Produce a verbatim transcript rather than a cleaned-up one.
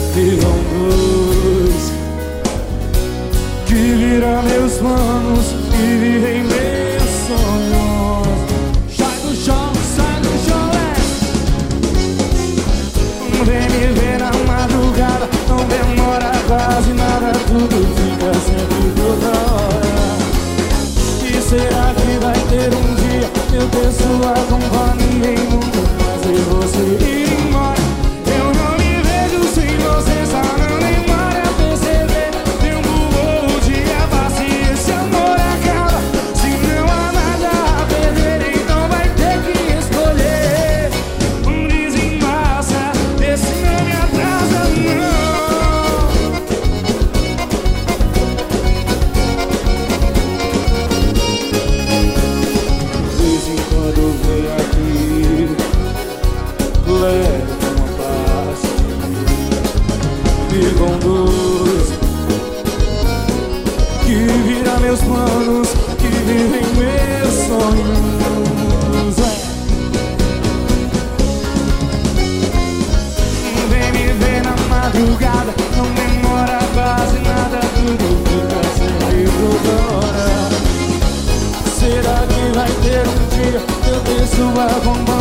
Ficam dois que viram meus planos, que vivem meus sonhos. Sai do chão, sai do chão, é. Vem me ver na madrugada, não demora quase nada, tudo fica sempre toda hora. E será que vai ter um dia eu ter sua companhia e nunca mais ver você ir embora? Eu não me vejo sem você, só não demora a perceber. Tempo ou dia passa e esse amor acaba. Se não há nada a perder, então vai ter que escolher. Um desembaça, esse não me atrasa, não. De vez em quando vem aqui, leva uma paz. Ficam dois que viram meus planos, que vivem meus sonhos, é. Vem me ver na madrugada, não demora quase nada, tudo fica sempre toda hora. Será que vai ter um dia eu ter sua companhia?